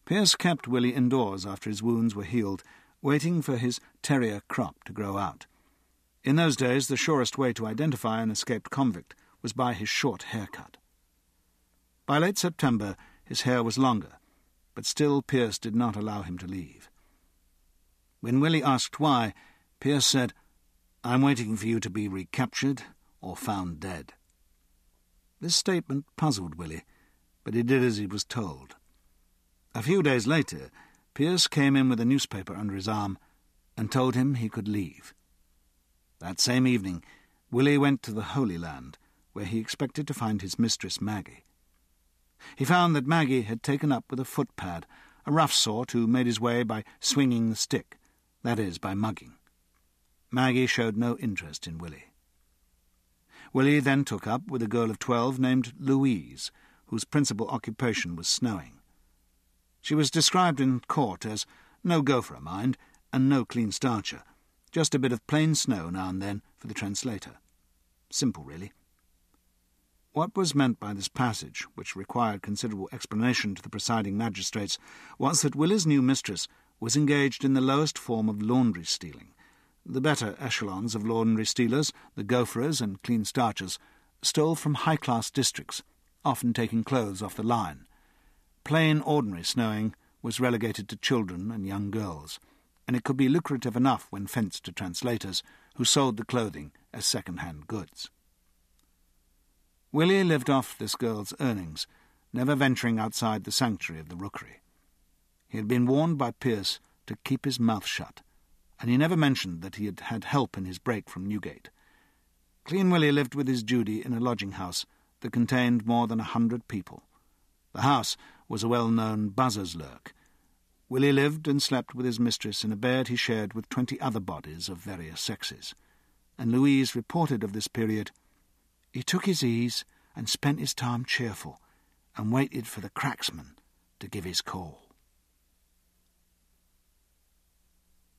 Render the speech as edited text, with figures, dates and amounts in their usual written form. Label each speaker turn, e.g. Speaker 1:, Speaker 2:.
Speaker 1: Pierce kept Willie indoors after his wounds were healed, waiting for his terrier crop to grow out. In those days, the surest way to identify an escaped convict was by his short haircut. By late September, his hair was longer, but still Pierce did not allow him to leave. When Willie asked why, Pierce said, "I'm waiting for you to be recaptured or found dead." This statement puzzled Willie, but he did as he was told. A few days later, Pierce came in with a newspaper under his arm and told him he could leave. That same evening, Willie went to the Holy Land, where he expected to find his mistress Maggie. He found that Maggie had taken up with a footpad, a rough sort who made his way by swinging the stick, that is, by mugging. Maggie showed no interest in Willie. Willie then took up with a girl of 12 named Louise, whose principal occupation was snowing. She was described in court as no gopher, mind, and no clean starcher, just a bit of plain snow now and then for the translator. Simple, really. What was meant by this passage, which required considerable explanation to the presiding magistrates, was that Willie's new mistress was engaged in the lowest form of laundry stealing. The better echelons of laundry stealers, the gopherers and clean starchers, stole from high-class districts, often taking clothes off the line. Plain, ordinary snowing was relegated to children and young girls, and it could be lucrative enough when fenced to translators who sold the clothing as second-hand goods. Willie lived off this girl's earnings, never venturing outside the sanctuary of the rookery. He had been warned by Pierce to keep his mouth shut, and he never mentioned that he had had help in his break from Newgate. Clean Willie lived with his Judy in a lodging-house that contained more than 100 people. The house was a well-known buzzer's lurk. Willie lived and slept with his mistress in a bed he shared with 20 other bodies of various sexes, and Louise reported of this period, "He took his ease and spent his time cheerful, and waited for the cracksman to give his call."